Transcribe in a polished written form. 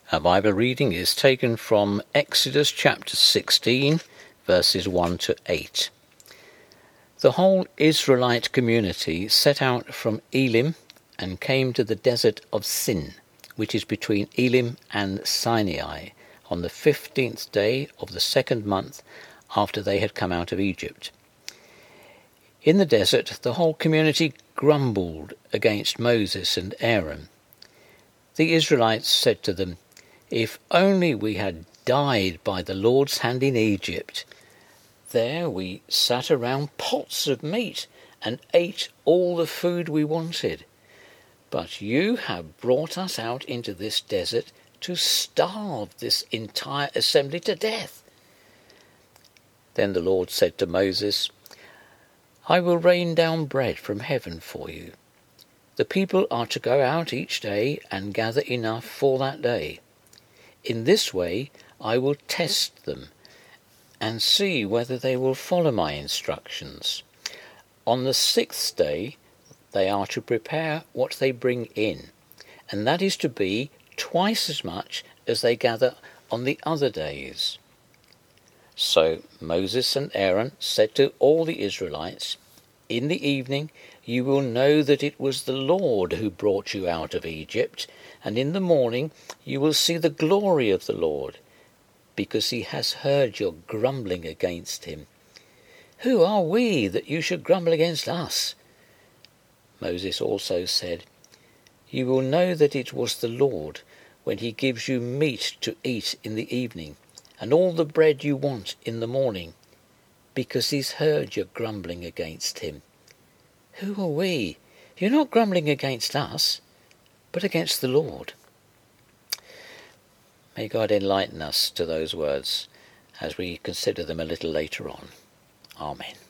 Our Bible reading is taken from Exodus chapter 16, verses 1 to 8. The whole Israelite community set out from Elim and came to the desert of Sin, which is between Elim and Sinai, on the 15th day of the second month after they had come out of Egypt. In the desert, the whole community grumbled against Moses and Aaron. The Israelites said to them, "If only we had died by the Lord's hand in Egypt. There we sat around pots of meat and ate all the food we wanted. But you have brought us out into this desert to starve this entire assembly to death." Then the Lord said to Moses, "I will rain down bread from heaven for you. The people are to go out each day and gather enough for that day. In this way I will test them and see whether they will follow my instructions. On the 6th day they are to prepare what they bring in, and that is to be twice as much as they gather on the other days." So Moses and Aaron said to all the Israelites, "In the evening you will know that it was the Lord who brought you out of Egypt, and in the morning you will see the glory of the Lord, because he has heard your grumbling against him. Who are we that you should grumble against us?" Moses also said, "You will know that it was the Lord when he gives you meat to eat in the evening, and all the bread you want in the morning, because he's heard your grumbling against him. Who are we? You're not grumbling against us, but against the Lord." May God enlighten us to those words as we consider them a little later on. Amen.